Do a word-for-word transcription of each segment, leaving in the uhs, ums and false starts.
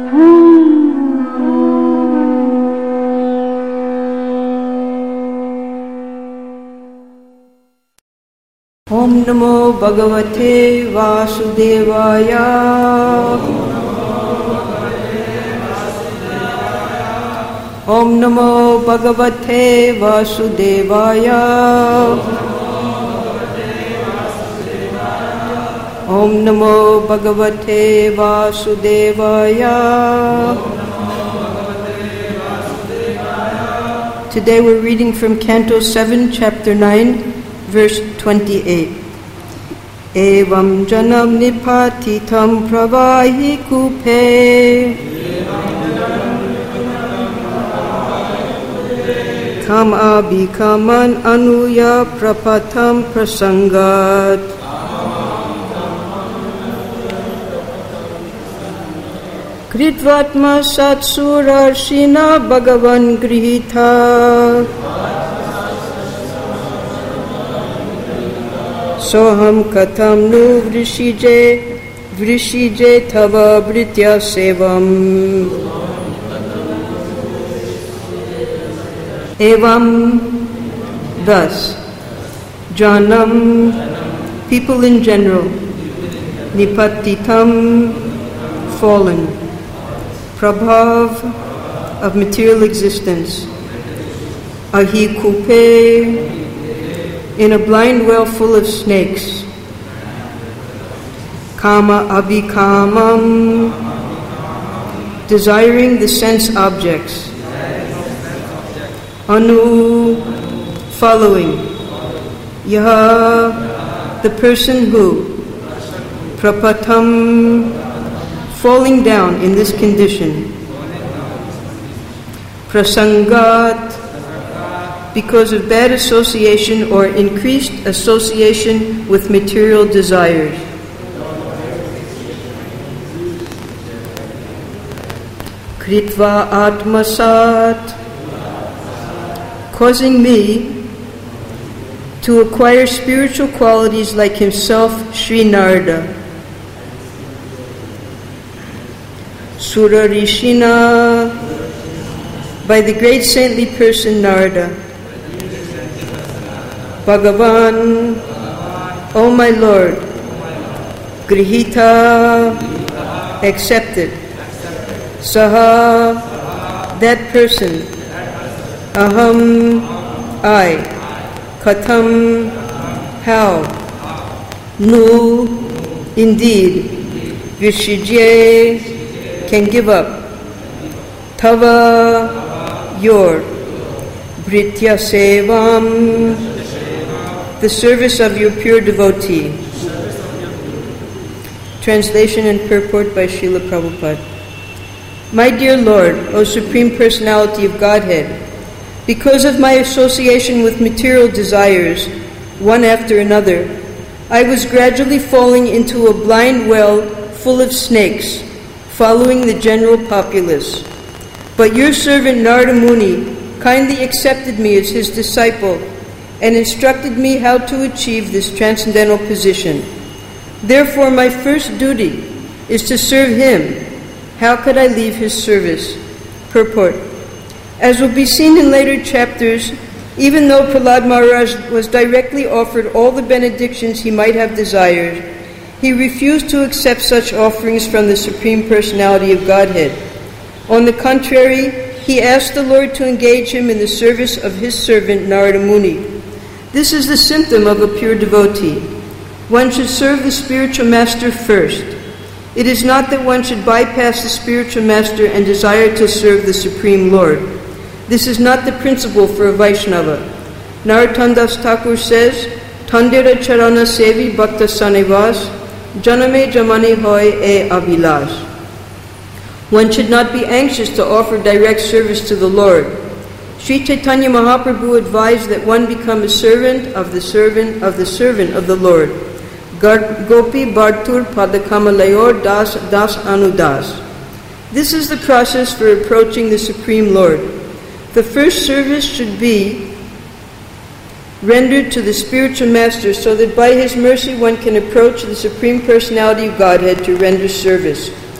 Om Namo Bhagavate Vasudevaya. Om Namo Bhagavate Vasudevaya. Om Namo Bhagavate Vasudevaya. Today we're reading from Canto seven, Chapter nine, verse twenty-eight. Evam janam nipatitam pravahi kupe kam abhikaman anuya prapatam prasangat. Kritvatma satsurarshina bhagavan grihita Soham katam nu vrishije vrishije tava britya sevam. Evam, thus, janam, people in general, nipatitam, fallen, prabhav, of material existence, ahi kupe, in a blind well full of snakes, kama abhikamam, desiring the sense objects, anu, following, yaha, the person who, prapatam, falling down in this condition, prasangat, because of bad association or increased association with material desires. Kritva atmasat, causing me to acquire spiritual qualities like himself, Sri Narada. Surarishina, by the great saintly person Narada. Bhagavan, O my Lord, Grihita, accepted, Saha, that person, Aham, I, Katham, how, Nu, indeed, Vishijye, can give up, Tava, your, Britya Sevam, the service of your pure devotee. Translation and purport by Srila Prabhupada. My dear Lord, O Supreme Personality of Godhead, because of my association with material desires, one after another, I was gradually falling into a blind well full of snakes, following the general populace. But your servant Narada Muni kindly accepted me as his disciple and instructed me how to achieve this transcendental position. Therefore, my first duty is to serve him. How could I leave his service? Purport. As will be seen in later chapters, even though Prahlad Maharaj was directly offered all the benedictions he might have desired, he refused to accept such offerings from the Supreme Personality of Godhead. On the contrary, he asked the Lord to engage him in the service of his servant Narada Muni. This is the symptom of a pure devotee. One should serve the spiritual master first. It is not that one should bypass the spiritual master and desire to serve the Supreme Lord. This is not the principle for a Vaishnava. Narottam Das Thakur says, Tandira charana sevi bhakta sanivas, janame jamani hoy e abhilash. One should not be anxious to offer direct service to the Lord. Sri Chaitanya Mahaprabhu advised that one become a servant of the servant of the servant of the Lord. Gopi Bhartur Padakamalayur Das Das Anudas. This is the process for approaching the Supreme Lord. The first service should be rendered to the spiritual master so that by his mercy one can approach the Supreme Personality of Godhead to render service.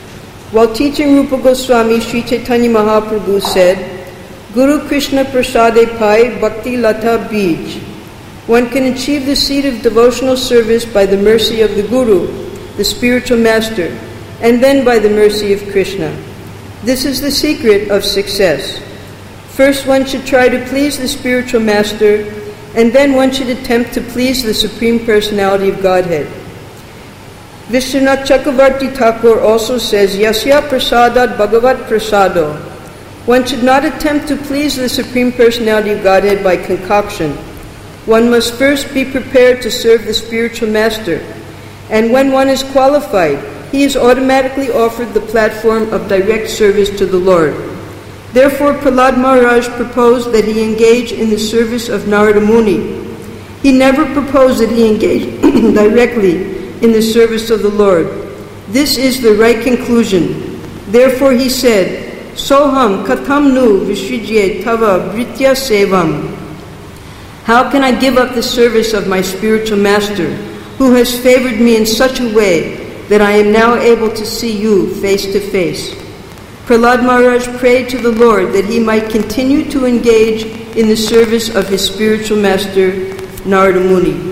While teaching Rupa Goswami, Sri Chaitanya Mahaprabhu said, Guru Krishna Prasade Pai Bhakti Lata Bij. One can achieve the seat of devotional service by the mercy of the Guru, the spiritual master, and then by the mercy of Krishna. This is the secret of success. First, one should try to please the spiritual master, and then one should attempt to please the Supreme Personality of Godhead. Vishwanath Chakravarti Thakur also says, Yasya prasadat bhagavat prasado. One should not attempt to please the Supreme Personality of Godhead by concoction. One must first be prepared to serve the spiritual master, and when one is qualified, he is automatically offered the platform of direct service to the Lord. Therefore, Prahlad Maharaj proposed that he engage in the service of Narada Muni. He never proposed that he engage directly in the service of the Lord. This is the right conclusion. Therefore he said, Soham katham nu vishrijye tava britya sevam. How can I give up the service of my spiritual master, who has favored me in such a way that I am now able to see you face to face? Prahlad Maharaj prayed to the Lord that he might continue to engage in the service of his spiritual master, Narada Muni.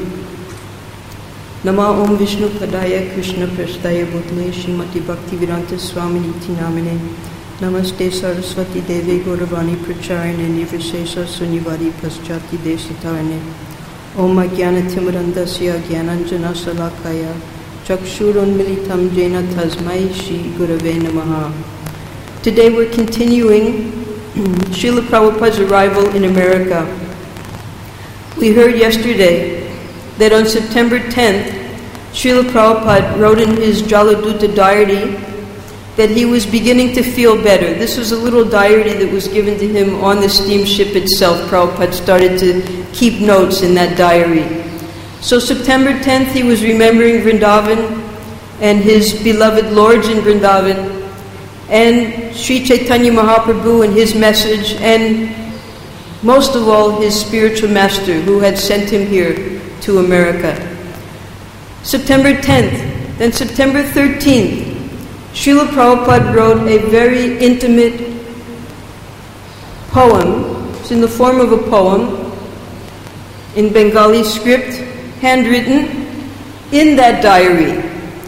Nama Om Vishnu Padaya Krishna Prasthaya Bhutale Srimati Bhaktivedanta Swamini Iti Namine Namaste Saraswati Deve Gauravani Pracharine Nirvishesha Sunyavadi Paschati Desitarane Om Ajnana Timurandasya Jnananjana Salakaya Chakshurunmilitam Jena Tasmai Shri Gurave Namaha. Today we're continuing Srila Prabhupada's arrival in America. We heard yesterday that on September tenth, Srila Prabhupada wrote in his Jaladuta diary that he was beginning to feel better. This was a little diary that was given to him on the steamship itself. Prabhupada started to keep notes in that diary. So September tenth, he was remembering Vrindavan and his beloved lords in Vrindavan, and Sri Chaitanya Mahaprabhu and his message, and most of all his spiritual master who had sent him here to America. September tenth, then September thirteenth, Srila Prabhupada wrote a very intimate poem. It's in the form of a poem in Bengali script, handwritten, in that diary.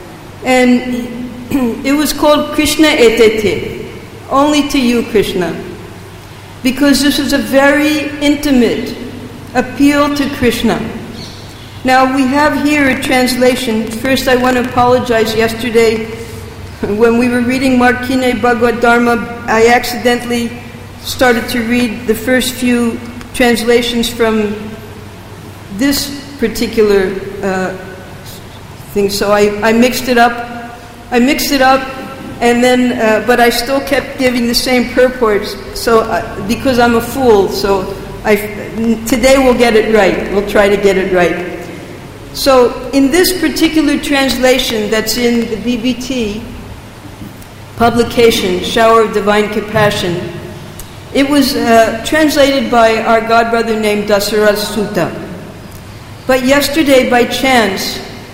And it was called Krishna Etete, only to you, Krishna. Because this is a very intimate appeal to Krishna. Now we have here a translation. First I want to apologize. Yesterday when we were reading Markine Bhagavad Dharma, I accidentally started to read the first few translations from this particular uh, thing. So I, I mixed it up. I mixed it up and then, uh, but I still kept giving the same purports. So uh, because I'm a fool, so I, today we'll get it right. We'll try to get it right. So, in this particular translation that's in the B B T publication, Shower of Divine Compassion, it was uh, translated by our godbrother named Dasaraj Sutta. But yesterday, by chance,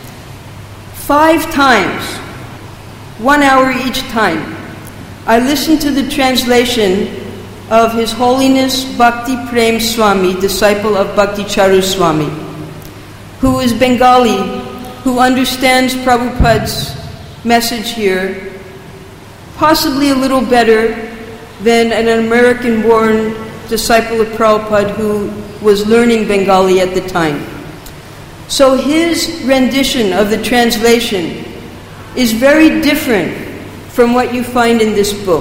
five times, one hour each time, I listened to the translation of His Holiness Bhakti Prem Swami, disciple of Bhakti Charu Swami, who is Bengali, who understands Prabhupada's message here, possibly a little better than an American-born disciple of Prabhupada who was learning Bengali at the time. So his rendition of the translation is very different from what you find in this book.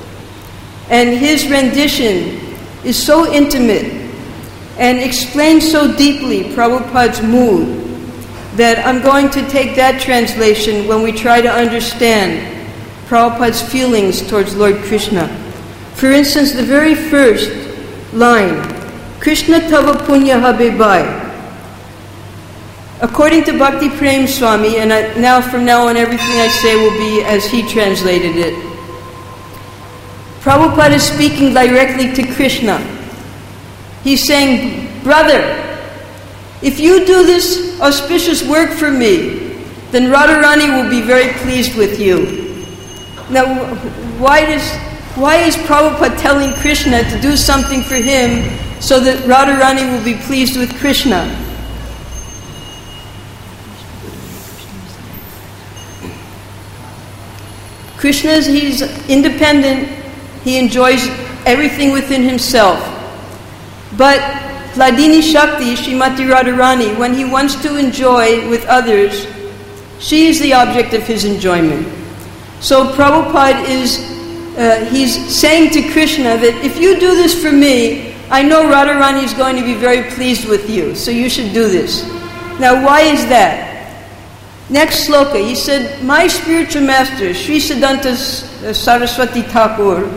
And his rendition is so intimate and explains so deeply Prabhupada's mood that I'm going to take that translation when we try to understand Prabhupada's feelings towards Lord Krishna. For instance, the very first line, Krishna Tava Punya Habe Bhai. According to Bhakti Prem Swami, and I, now from now on everything I say will be as he translated it, Prabhupada is speaking directly to Krishna. He's saying, brother, if you do this auspicious work for me, then Radharani will be very pleased with you. Now, why does why is Prabhupada telling Krishna to do something for him so that Radharani will be pleased with Krishna? Krishna's, he's independent, he enjoys everything within himself. But Hladini Shakti, Srimati Radharani, when he wants to enjoy with others, she is the object of his enjoyment. So Prabhupada is, uh, he's saying to Krishna that if you do this for me, I know Radharani is going to be very pleased with you, so you should do this. Now why is that? Next sloka, he said, my spiritual master, Sri Siddhanta Saraswati Thakur,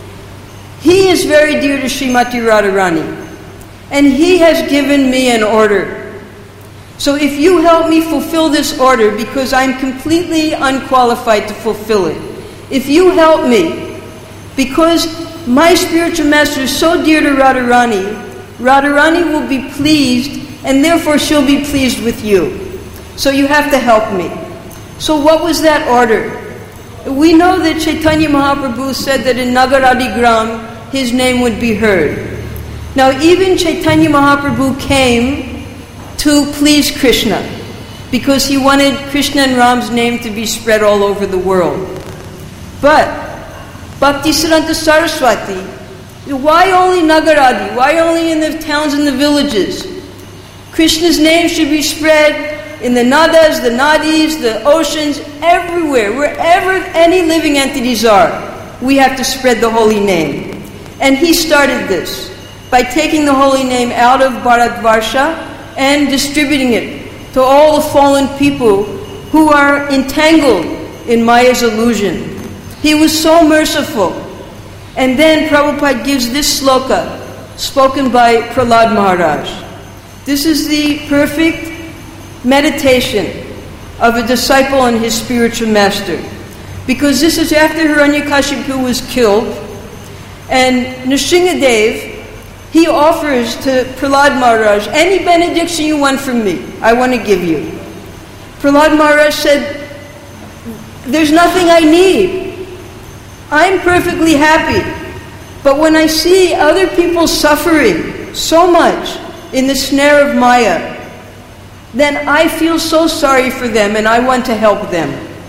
he is very dear to Srimati Radharani, and he has given me an order. So if you help me fulfill this order, because I'm completely unqualified to fulfill it, if you help me, because my spiritual master is so dear to Radharani, Radharani will be pleased, and therefore she'll be pleased with you. So you have to help me. So what was that order? We know that Chaitanya Mahaprabhu said that in Nagaradi Gram, his name would be heard. Now even Chaitanya Mahaprabhu came to please Krishna, because he wanted Krishna and Ram's name to be spread all over the world. But Bhaktisiddhanta Saraswati, why only Nagaradi? Why only in the towns and the villages? Krishna's name should be spread in the nadas, the nadis, the oceans, everywhere, wherever any living entities are. We have to spread the holy name. And he started this by taking the holy name out of Bharatvarsha and distributing it to all the fallen people who are entangled in Maya's illusion. He was so merciful. And then Prabhupada gives this sloka, spoken by Prahlad Maharaj. This is the perfect meditation of a disciple on his spiritual master. Because this is after Hiranyakashipu was killed, and Nrsingadev, he offers to Prahlad Maharaj, any benediction you want from me, I want to give you. Prahlad Maharaj said, there's nothing I need. I'm perfectly happy. But when I see other people suffering so much in the snare of Maya, then I feel so sorry for them and I want to help them.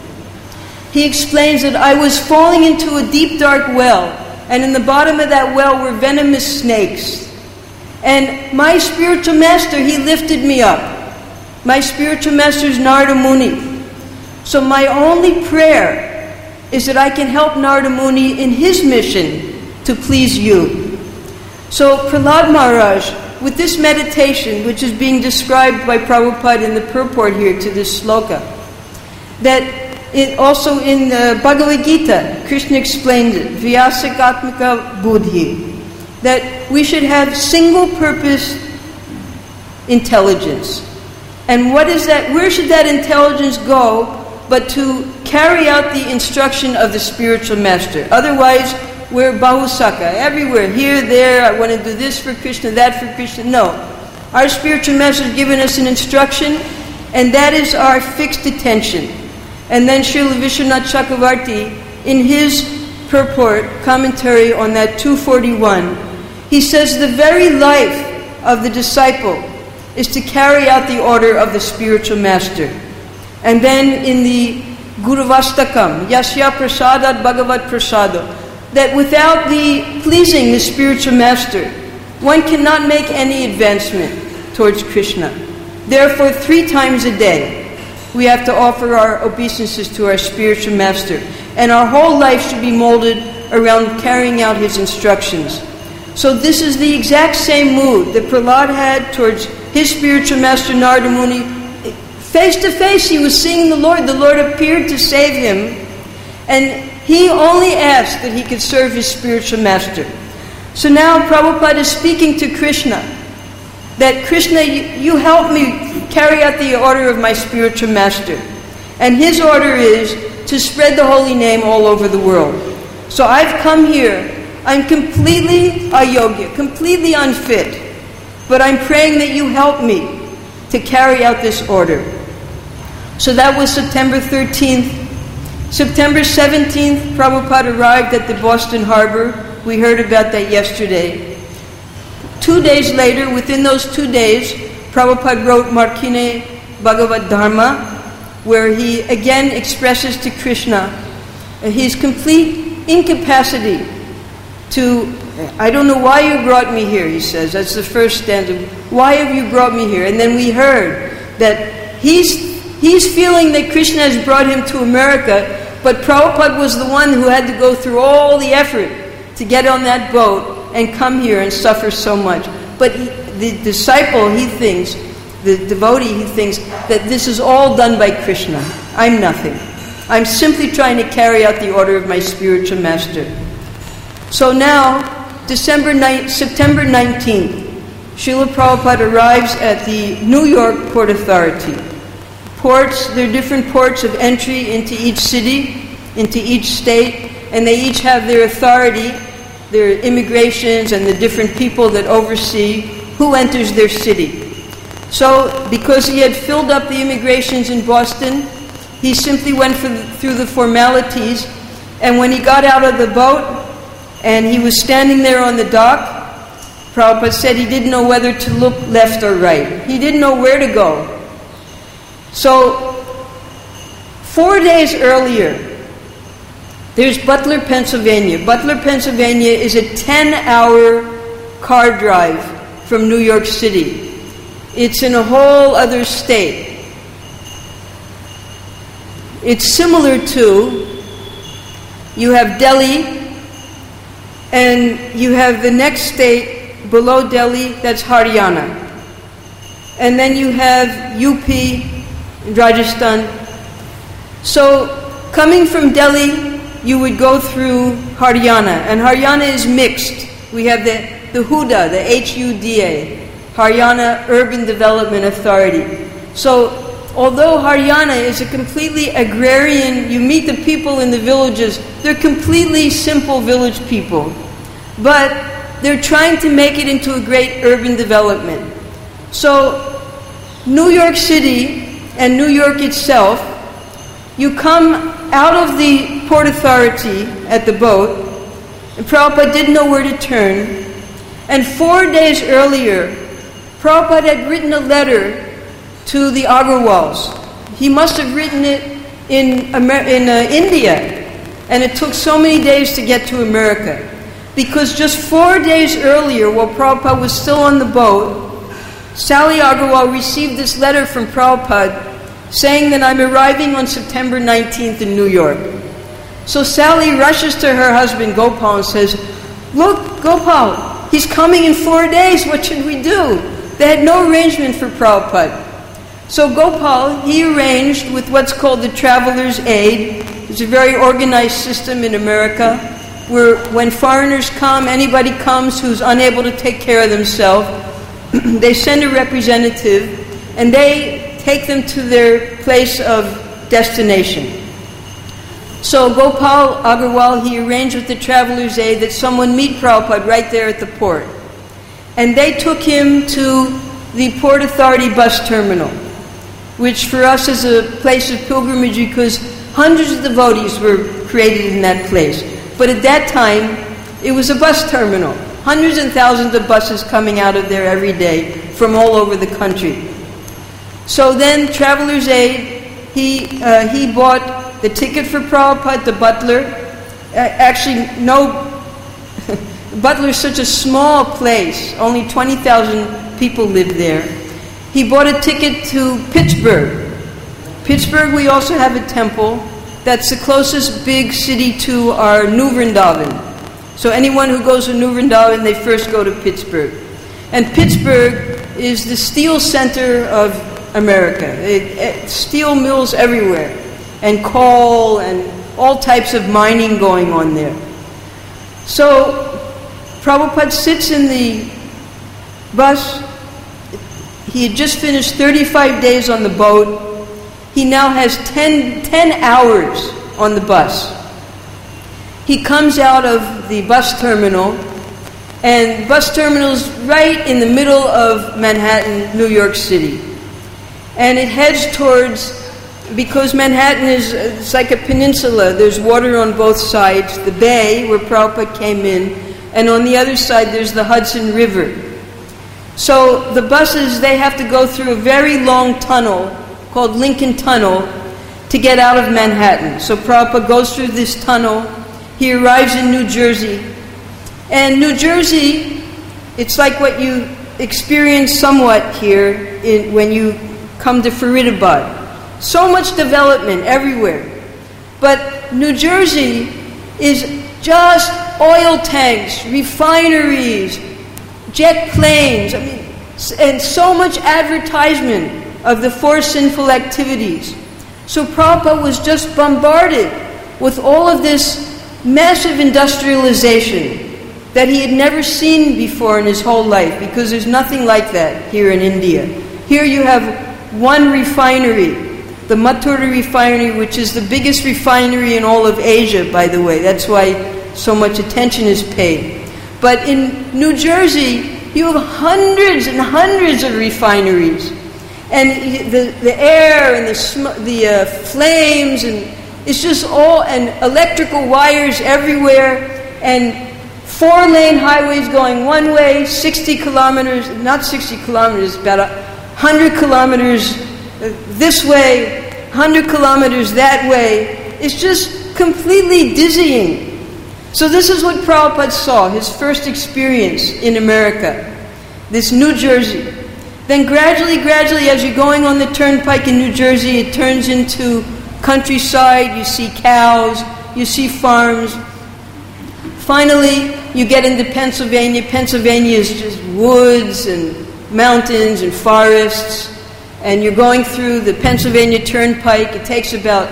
He explains that I was falling into a deep dark well, and in the bottom of that well were venomous snakes. And my spiritual master, he lifted me up. My spiritual master is Narada Muni. So my only prayer is that I can help Narada Muni in his mission to please you. So Prahlad Maharaj, with this meditation, which is being described by Prabhupada in the purport here to this sloka, that it also in the Bhagavad Gita, Krishna explained it, Vyasakatmaka Buddhi, that we should have single-purpose intelligence. And what is that? Where should that intelligence go but to carry out the instruction of the spiritual master? Otherwise, we're bahusaka, everywhere, here, there, I want to do this for Krishna, that for Krishna. No. Our spiritual master has given us an instruction, and that is our fixed attention. And then Srila Vishwanath Chakravarti, in his purport, commentary on that two forty-one, he says the very life of the disciple is to carry out the order of the spiritual master. And then in the Guruvastakam, Yasya Prasadat Bhagavat Prasado, that without the pleasing the spiritual master, one cannot make any advancement towards Krishna. Therefore, three times a day, we have to offer our obeisances to our spiritual master. And our whole life should be molded around carrying out his instructions. So this is the exact same mood that Prahlad had towards his spiritual master Narada Muni. Face to face, he was seeing the Lord. The Lord appeared to save him. And he only asked that he could serve his spiritual master. So now Prabhupada is speaking to Krishna, that Krishna, you, you help me carry out the order of my spiritual master. And his order is to spread the holy name all over the world. So I've come here, I'm completely ayogya, completely unfit, but I'm praying that you help me to carry out this order. So that was September thirteenth, September seventeenth, Prabhupada arrived at the Boston Harbor. We heard about that yesterday. Two days later, within those two days, Prabhupada wrote Markine Bhagavad Dharma, where he again expresses to Krishna his complete incapacity to, I don't know why you brought me here, he says. That's the first stanza. Why have you brought me here? And then we heard that he's, he's feeling that Krishna has brought him to America, but Prabhupada was the one who had to go through all the effort to get on that boat and come here and suffer so much. But he, the disciple, he thinks, the devotee, he thinks that this is all done by Krishna. I'm nothing. I'm simply trying to carry out the order of my spiritual master. So now, December ninth, September nineteenth, Srila Prabhupada arrives at the New York Port Authority. Ports, there are different ports of entry into each city, into each state, and they each have their authority, their immigrations, and the different people that oversee who enters their city. So, because he had filled up the immigrations in Boston, he simply went for the, through the formalities, and when he got out of the boat, and he was standing there on the dock, Prabhupada said he didn't know whether to look left or right. He didn't know where to go. So, four days earlier, there's Butler, Pennsylvania. Butler, Pennsylvania is a ten-hour car drive from New York City. It's in a whole other state. It's similar to, you have Delhi, and you have the next state below Delhi, that's Haryana. And then you have U P, Rajasthan. So, coming from Delhi, you would go through Haryana, and Haryana is mixed. We have the, the Huda, the H U D A, Haryana Urban Development Authority. So, although Haryana is a completely agrarian, you meet the people in the villages, they're completely simple village people. But they're trying to make it into a great urban development. So, New York City and New York itself, you come out of the Port Authority at the boat, and Prabhupada didn't know where to turn. And four days earlier, Prabhupada had written a letter to the Agarwals. He must have written it in, Amer- in uh, India, and it took so many days to get to America. Because just four days earlier, while Prabhupada was still on the boat, Sally Agarwal received this letter from Prabhupada saying that I'm arriving on September nineteenth in New York. So Sally rushes to her husband Gopal and says, "Look, Gopal, he's coming in four days, what should we do?" They had no arrangement for Prabhupada. So Gopal, he arranged with what's called the Traveler's Aid. It's a very organized system in America where when foreigners come, anybody comes who's unable to take care of themselves, they send a representative and they take them to their place of destination. So Gopal Agarwal, he arranged with the Traveler's Aid that someone meet Prabhupada right there at the port. And they took him to the Port Authority bus terminal, which for us is a place of pilgrimage because hundreds of devotees were created in that place. But at that time, it was a bus terminal. Hundreds and thousands of buses coming out of there every day from all over the country. So then Traveler's Aid, he uh, he bought the ticket for Prabhupada to Butler. Uh, actually, no, Butler is such a small place. Only twenty thousand people live there. He bought a ticket to Pittsburgh. Pittsburgh, we also have a temple. That's the closest big city to our New Vrindavan. So anyone who goes to New Vrindavan, they first go to Pittsburgh. And Pittsburgh is the steel center of America. It, it, steel mills everywhere, and coal, and all types of mining going on there. So Prabhupada sits in the bus. He had just finished thirty-five days on the boat. He now has ten, ten hours on the bus. He comes out of the bus terminal, and the bus terminal is right in the middle of Manhattan, New York City. And it heads towards because Manhattan is it's like a peninsula. There's water on both sides. The bay where Prabhupada came in, and on the other side there's the Hudson River. So the buses, they have to go through a very long tunnel called Lincoln Tunnel to get out of Manhattan. So Prabhupada goes through this tunnel. He arrives in New Jersey. And New Jersey, it's like what you experience somewhat here in, when you come to Faridabad. So much development everywhere. But New Jersey is just oil tanks, refineries, jet planes, I mean, and so much advertisement of the four sinful activities. So Prabhupada was just bombarded with all of this massive industrialization that he had never seen before in his whole life, because there's nothing like that here in India. Here you have one refinery, the Mathura refinery, which is the biggest refinery in all of Asia, by the way. That's why so much attention is paid. But in New Jersey, you have hundreds and hundreds of refineries. And the, the air and the, sm- the uh, flames, and it's just all, and electrical wires everywhere, and four-lane highways going one way, sixty kilometers, not sixty kilometers, about one hundred kilometers this way, one hundred kilometers that way. It's just completely dizzying. So this is what Prabhupada saw, his first experience in America, this New Jersey. Then gradually, gradually, as you're going on the turnpike in New Jersey, it turns into countryside. You see cows, you see farms. Finally, you get into Pennsylvania. Pennsylvania is just woods and mountains and forests. And you're going through the Pennsylvania Turnpike. It takes about,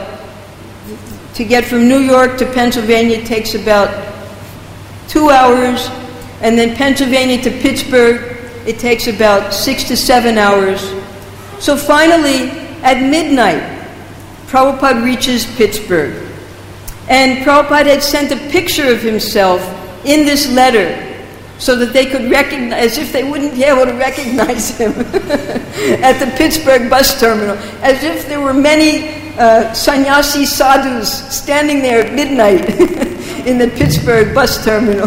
to get from New York to Pennsylvania, it takes about two hours. And then Pennsylvania to Pittsburgh, it takes about six to seven hours. So finally, at midnight, Prabhupada reaches Pittsburgh. And Prabhupada had sent a picture of himself in this letter so that they could recognize, as if they wouldn't be able to recognize him at the Pittsburgh bus terminal, as if there were many uh, sannyasi sadhus standing there at midnight in the Pittsburgh bus terminal.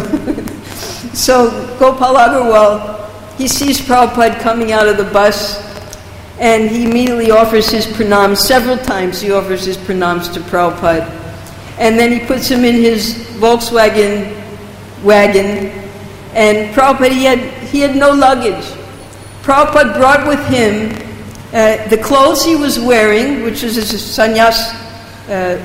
So Gopal Agarwal, he sees Prabhupada coming out of the bus, and he immediately offers his pranams. Several times he offers his pranams to Prabhupada. And then he puts him in his Volkswagen wagon. And Prabhupada, he had, he had no luggage. Prabhupada brought with him uh, the clothes he was wearing, which is his sannyas, uh,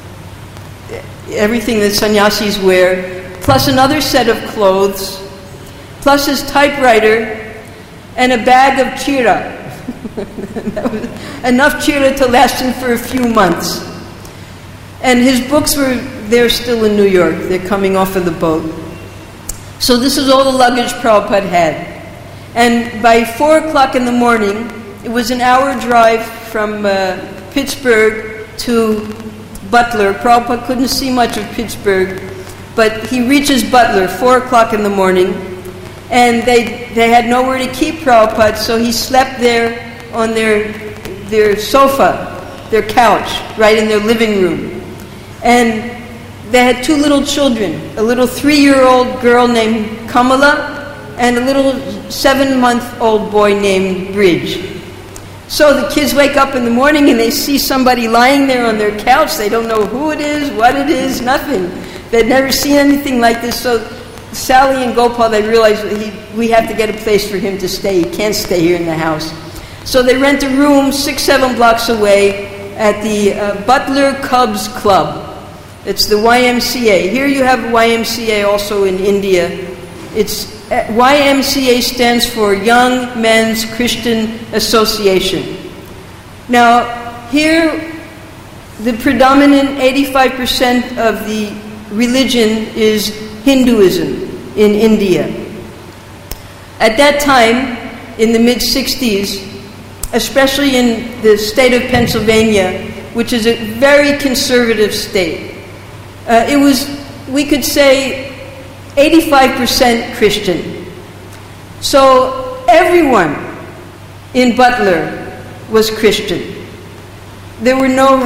everything that sannyasis wear, plus another set of clothes, plus his typewriter, and a bag of chira. That was enough chira to last him for a few months. And his books were there still in New York. They're coming off of the boat. So this is all the luggage Prabhupada had. And by four o'clock in the morning, it was an hour drive from uh, Pittsburgh to Butler. Prabhupada couldn't see much of Pittsburgh, but he reaches Butler, four o'clock in the morning. And they they had nowhere to keep Prabhupada, so he slept there on their their sofa, their couch, right in their living room. And they had two little children, a little three-year-old girl named Kamala and a little seven-month-old boy named Bridge. So the kids wake up in the morning and they see somebody lying there on their couch. They don't know who it is, what it is, nothing. They'd never seen anything like this. So Sally and Gopal, they realized that he, we have to get a place for him to stay. He can't stay here in the house. So they rent a room six, seven blocks away at the uh, Butler Cubs Club. It's the Y M C A. Here you have Y M C A also in India. It's uh, Y M C A stands for Young Men's Christian Association. Now, here the predominant eighty-five percent of the religion is Hinduism in India. At that time, in the mid-sixties, especially in the state of Pennsylvania, which is a very conservative state, uh, it was, we could say, eighty-five percent Christian. So everyone in Butler was Christian. there were no,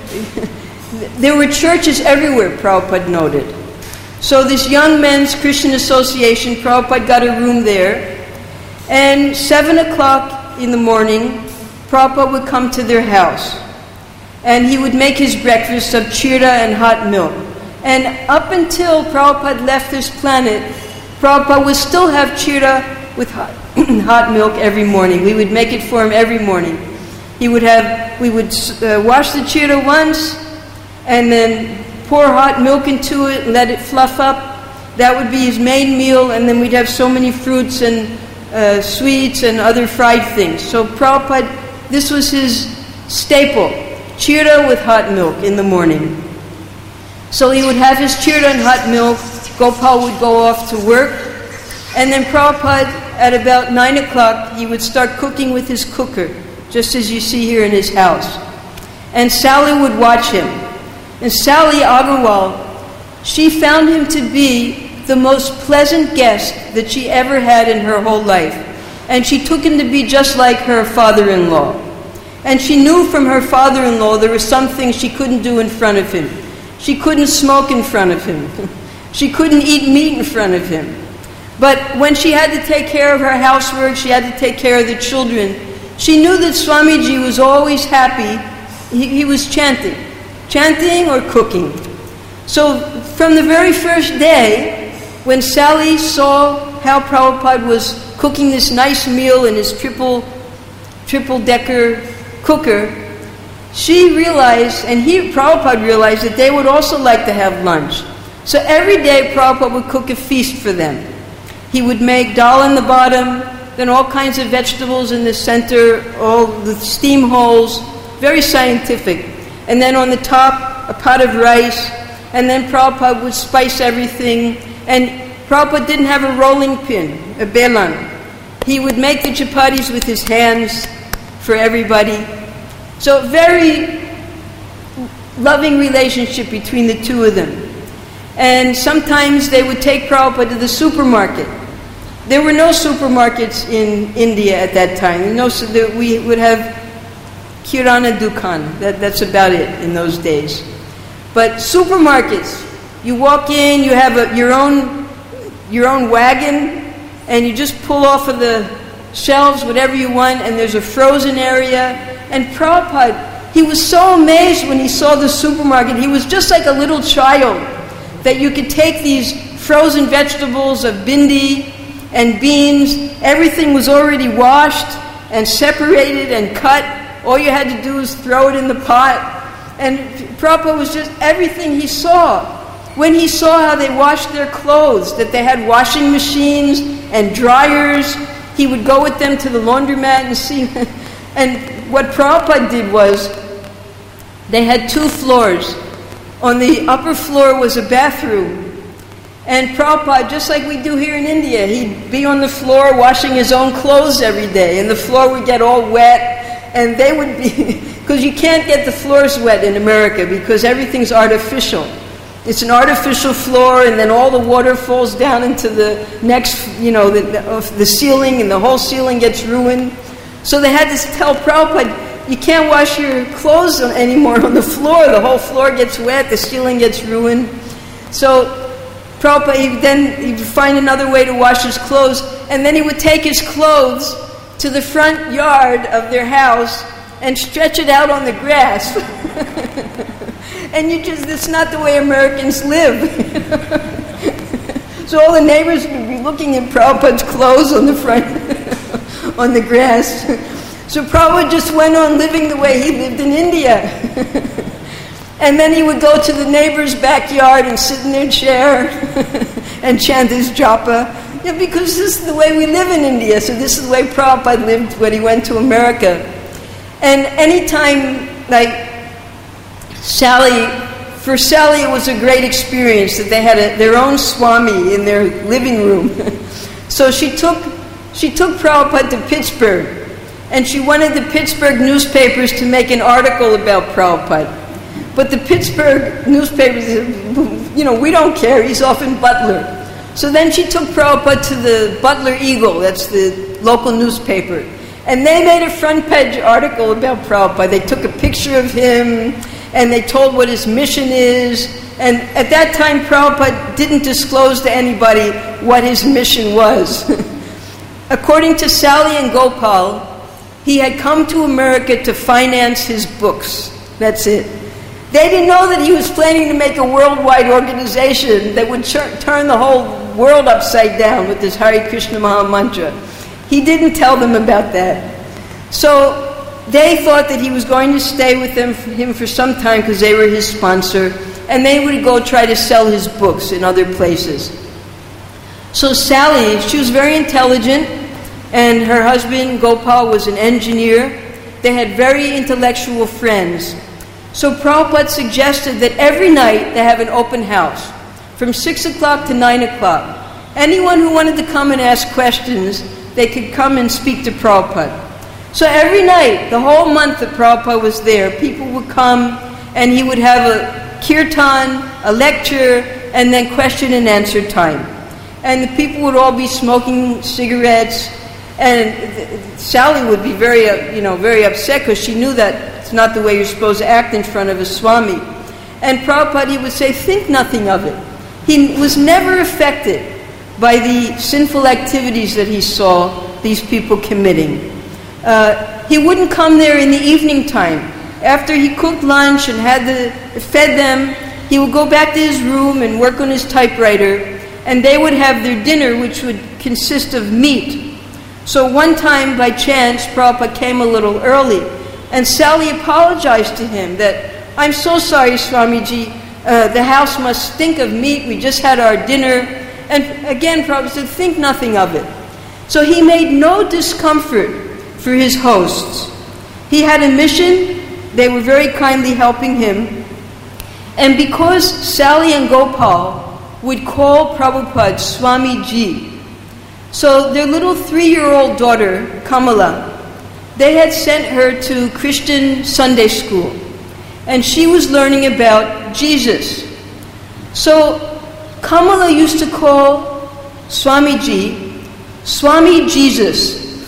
there were churches everywhere, Prabhupada noted. So this Young Men's Christian Association, Prabhupada got a room there, and seven o'clock in the morning, Prabhupada would come to their house, and he would make his breakfast of chira and hot milk. And up until Prabhupada left this planet, Prabhupada would still have chira with hot, hot milk every morning. We would make it for him every morning. He would have, we would uh, wash the chira once, and then pour hot milk into it and let it fluff up. That would be his main meal, and then we'd have so many fruits and uh, sweets and other fried things. So Prabhupada, this was his staple, chira with hot milk in the morning. So he would have his chira and hot milk, Gopal would go off to work, and then Prabhupada, at about nine o'clock, he would start cooking with his cooker, just as you see here in his house. And Sally would watch him. And Sally Agarwal, she found him to be the most pleasant guest that she ever had in her whole life. And she took him to be just like her father-in-law. And she knew from her father-in-law there were some things she couldn't do in front of him. She couldn't smoke in front of him. She couldn't eat meat in front of him. But when she had to take care of her housework, she had to take care of the children, she knew that Swamiji was always happy. He, he was chanting. Chanting or cooking. So from the very first day, when Sally saw how Prabhupada was cooking this nice meal in his triple, triple decker cooker, she realized, and he, Prabhupada realized, that they would also like to have lunch. So every day Prabhupada would cook a feast for them. He would make dal in the bottom, then all kinds of vegetables in the center, all the steam holes, very scientific. And then on the top, a pot of rice, and then Prabhupada would spice everything. And Prabhupada didn't have a rolling pin, a belan. He would make the chapatis with his hands for everybody. So very loving relationship between the two of them. And sometimes they would take Prabhupada to the supermarket. There were no supermarkets in India at that time. No, so there, we would have Kirana Dukan, that, that's about it in those days. But supermarkets, you walk in, you have a, your own your own wagon, and you just pull off of the shelves whatever you want, and there's a frozen area. And Prabhupada, he was so amazed when he saw the supermarket. He was just like a little child, that you could take these frozen vegetables of bindi and beans, everything was already washed and separated and cut. All you had to do was throw it in the pot. And Prabhupada was just everything he saw. When he saw how they washed their clothes, that they had washing machines and dryers, he would go with them to the laundromat and see. And what Prabhupada did was, they had two floors. On the upper floor was a bathroom. And Prabhupada, just like we do here in India, he'd be on the floor washing his own clothes every day. And the floor would get all wet. And they would be, because you can't get the floors wet in America because everything's artificial. It's an artificial floor, and then all the water falls down into the next, you know, the, the, the ceiling, and the whole ceiling gets ruined. So they had to tell Prabhupada, you can't wash your clothes anymore on the floor. The whole floor gets wet, the ceiling gets ruined. So Prabhupada, he, then he'd find another way to wash his clothes, and then he would take his clothes to the front yard of their house and stretch it out on the grass. And you just, that's not the way Americans live. So all the neighbors would be looking at Prabhupada's clothes on the front, on the grass. So Prabhupada just went on living the way he lived in India. And then he would go to the neighbor's backyard and sit in their chair and chant his japa. Yeah, because this is the way we live in India. So this is the way Prabhupada lived when he went to America. And anytime, like, Sally, for Sally it was a great experience that they had a, their own Swami in their living room. So she took, she took Prabhupada to Pittsburgh. And she wanted the Pittsburgh newspapers to make an article about Prabhupada. But the Pittsburgh newspapers, you know, we don't care, he's off in Butler. So then she took Prabhupada to the Butler Eagle, that's the local newspaper. And they made a front page article about Prabhupada. They took a picture of him, and they told what his mission is. And at that time, Prabhupada didn't disclose to anybody what his mission was. According to Sally and Gopal, he had come to America to finance his books. That's it. They didn't know that he was planning to make a worldwide organization that would ch- turn the whole world upside down with this Hare Krishna Maha Mantra. He didn't tell them about that. So they thought that he was going to stay with them, him for some time because they were his sponsor, and they would go try to sell his books in other places. So Sally, she was very intelligent, and her husband Gopal was an engineer. They had very intellectual friends. So Prabhupada suggested that every night they have an open house from six o'clock to nine o'clock. Anyone who wanted to come and ask questions, they could come and speak to Prabhupada. So every night, the whole month that Prabhupada was there, people would come and he would have a kirtan, a lecture, and then question and answer time. And the people would all be smoking cigarettes, and Sally would be very, uh, you know, very upset because she knew that it's not the way you're supposed to act in front of a Swami. And Prabhupada, he would say, think nothing of it. He was never affected by the sinful activities that he saw these people committing. Uh, he wouldn't come there in the evening time. After he cooked lunch and had the, fed them, he would go back to his room and work on his typewriter, and they would have their dinner, which would consist of meat. So one time, by chance, Prabhupada came a little early, and Sally apologized to him that, I'm so sorry, Swamiji, uh, the house must stink of meat, we just had our dinner. And again, Prabhupada said, think nothing of it. So he made no discomfort for his hosts. He had a mission, they were very kindly helping him. And because Sally and Gopal would call Prabhupada Swamiji, so their little three-year-old daughter, Kamala, they had sent her to Christian Sunday school, and she was learning about Jesus. So Kamala used to call Swamiji, Swami Jesus.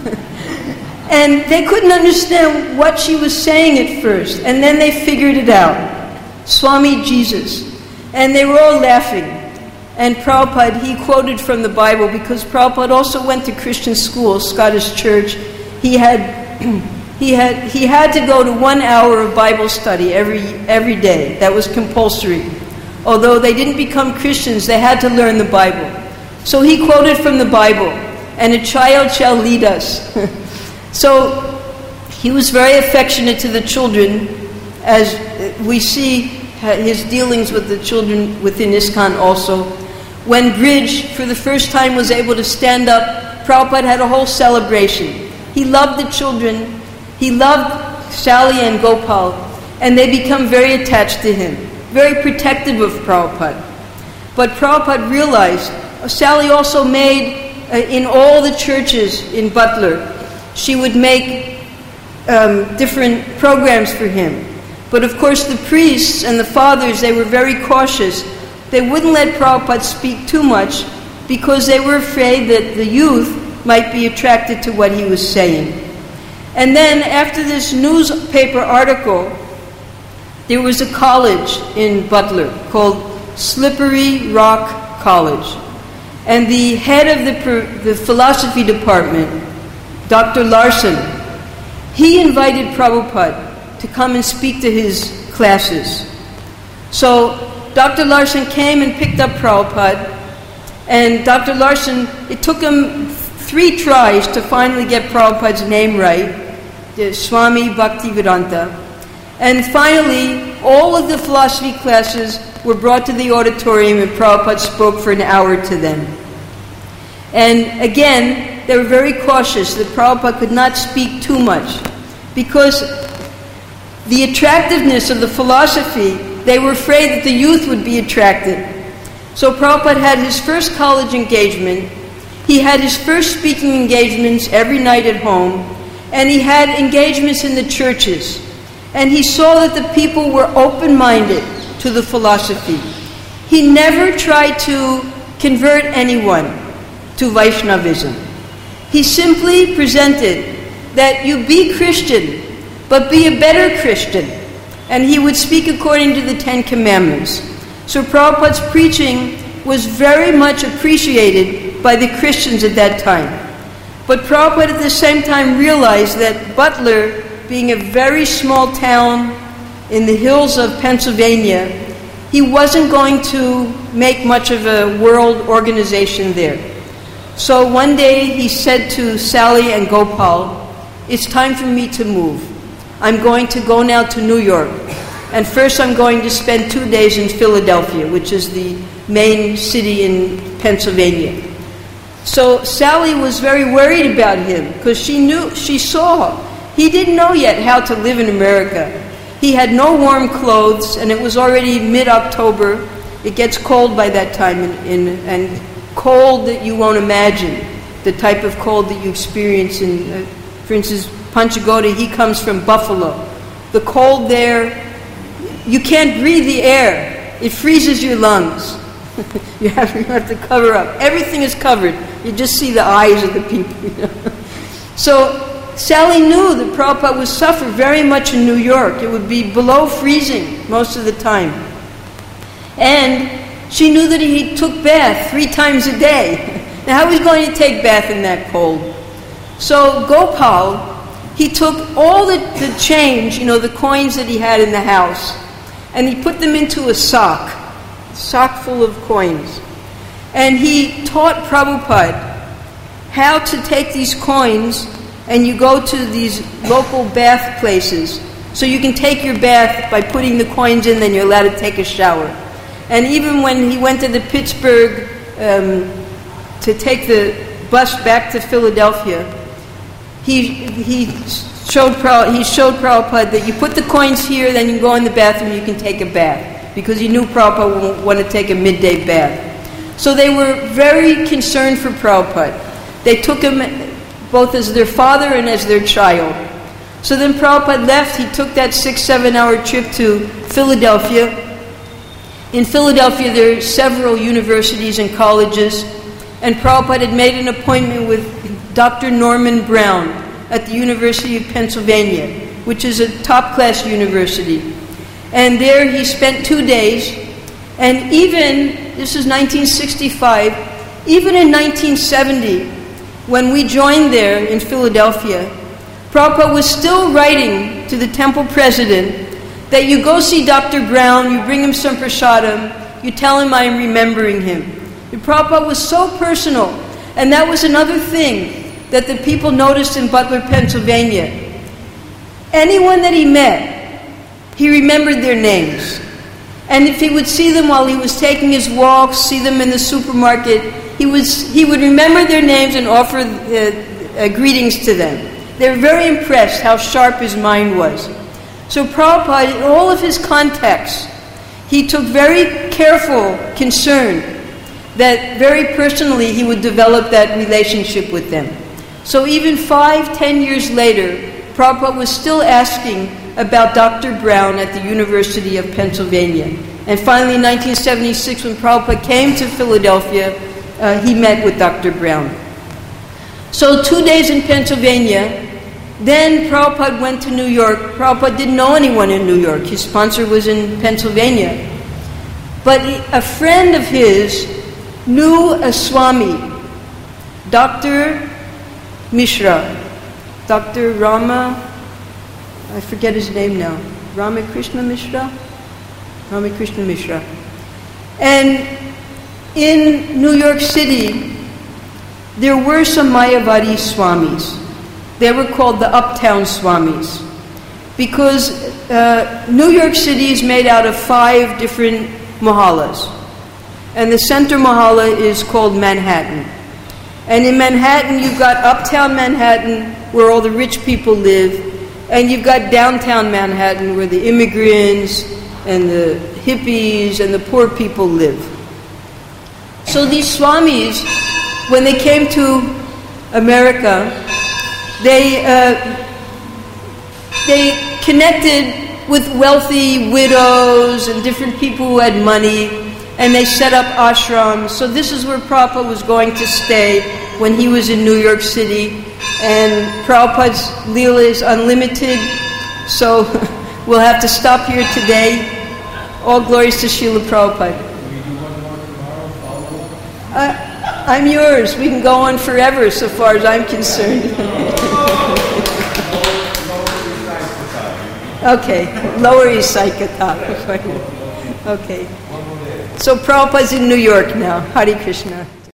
And they couldn't understand what she was saying at first, and then they figured it out, Swami Jesus. And they were all laughing. And Prabhupada, he quoted from the Bible, because Prabhupada also went to Christian school, Scottish Church. He had he had he had to go to one hour of Bible study every every day. That was compulsory. Although they didn't become Christians, they had to learn the Bible. So he quoted from the Bible, and a child shall lead us. So he was very affectionate to the children, as we see his dealings with the children within ISKCON also. When Bridge, for the first time, was able to stand up, Prabhupada had a whole celebration. He loved the children, he loved Sally and Gopal, and they become very attached to him, very protective of Prabhupada. But Prabhupada realized, uh, Sally also made, uh, in all the churches in Butler, she would make um, different programs for him. But of course the priests and the fathers, they were very cautious. They wouldn't let Prabhupada speak too much because they were afraid that the youth might be attracted to what he was saying. And then after this newspaper article, there was a college in Butler called Slippery Rock College. And the head of the, the philosophy department, Doctor Larson, he invited Prabhupada to come and speak to his classes. So Doctor Larson came and picked up Prabhupada, and Doctor Larson, it took him three tries to finally get Prabhupada's name right, the Swami Bhaktivedanta. And finally, all of the philosophy classes were brought to the auditorium, and Prabhupada spoke for an hour to them. And again, they were very cautious that Prabhupada could not speak too much, because the attractiveness of the philosophy, they were afraid that the youth would be attracted. So Prabhupada had his first college engagement, he had his first speaking engagements every night at home, and he had engagements in the churches. And he saw that the people were open-minded to the philosophy. He never tried to convert anyone to Vaishnavism. He simply presented that you be Christian, but be a better Christian. And he would speak according to the Ten Commandments. So Prabhupada's preaching was very much appreciated by the Christians at that time. But Prabhupada at the same time realized that Butler, being a very small town in the hills of Pennsylvania, he wasn't going to make much of a world organization there. So one day he said to Sally and Gopal, "It's time for me to move. I'm going to go now to New York. And first I'm going to spend two days in Philadelphia, which is the main city in Pennsylvania." So Sally was very worried about him because she knew, she saw, he didn't know yet how to live in America. He had no warm clothes, and it was already mid-October. It gets cold by that time, in, in, and cold that you won't imagine, the type of cold that you experience in, uh, for instance, Panchagoda. He comes from Buffalo. The cold there, you can't breathe the air. It freezes your lungs. you, have, you have to cover up. Everything is covered. You just see the eyes of the people. You know? So Sally knew that Prabhupada would suffer very much in New York. It would be below freezing most of the time. And she knew that he took bath three times a day. Now how was he going to take bath in that cold? So Gopal, he took all the, the change, you know, the coins that he had in the house, and he put them into a sock, a sock full of coins. And he taught Prabhupada how to take these coins, and you go to these local bath places. So you can take your bath by putting the coins in, then you're allowed to take a shower. And even when he went to the Pittsburgh um, to take the bus back to Philadelphia, he he showed he showed Prabhupada that you put the coins here, then you go in the bathroom, you can take a bath, because he knew Prabhupada would want to take a midday bath. So they were very concerned for Prabhupada. They took him both as their father and as their child. So then Prabhupada left. He took that six, seven hour trip to Philadelphia. In Philadelphia there are several universities and colleges, and Prabhupada had made an appointment with Doctor Norman Brown at the University of Pennsylvania, which is a top-class university. And there he spent two days, and even, this is nineteen sixty-five, even in nineteen seventy, when we joined there in Philadelphia, Prabhupada was still writing to the temple president that you go see Doctor Brown, you bring him some prasadam, you tell him I am remembering him. And Prabhupada was so personal, and that was another thing that the people noticed in Butler, Pennsylvania. Anyone that he met, he remembered their names. And if he would see them while he was taking his walks, see them in the supermarket, he, was, he would remember their names and offer uh, uh, greetings to them. They were very impressed how sharp his mind was. So Prabhupada, in all of his contexts, he took very careful concern that very personally he would develop that relationship with them. So even five, ten years later, Prabhupada was still asking about Doctor Brown at the University of Pennsylvania. And finally in nineteen seventy-six, when Prabhupada came to Philadelphia, uh, he met with Doctor Brown. So two days in Pennsylvania, then Prabhupada went to New York. Prabhupada didn't know anyone in New York. His sponsor was in Pennsylvania. But a friend of his knew a Swami, Doctor Mishra, Doctor Rama, I forget his name now, Ramakrishna Mishra? Ramakrishna Mishra. And in New York City, there were some Mayavadi Swamis. They were called the Uptown Swamis, because uh, New York City is made out of five different mahallas. And the center mahalla is called Manhattan. And in Manhattan, you've got uptown Manhattan, where all the rich people live, and you've got downtown Manhattan, where the immigrants and the hippies and the poor people live. So these Swamis, when they came to America, they uh, they connected with wealthy widows and different people who had money, and they set up ashrams. So this is where Prabhupada was going to stay when he was in New York City. And Prabhupada's Leela is unlimited, so we'll have to stop here today. All glories to Srila Prabhupada. Uh, I'm yours. We can go on forever so far as I'm concerned. Okay, Lower East Side Katha. Okay. So Prabhupada's in New York now. Hare Krishna.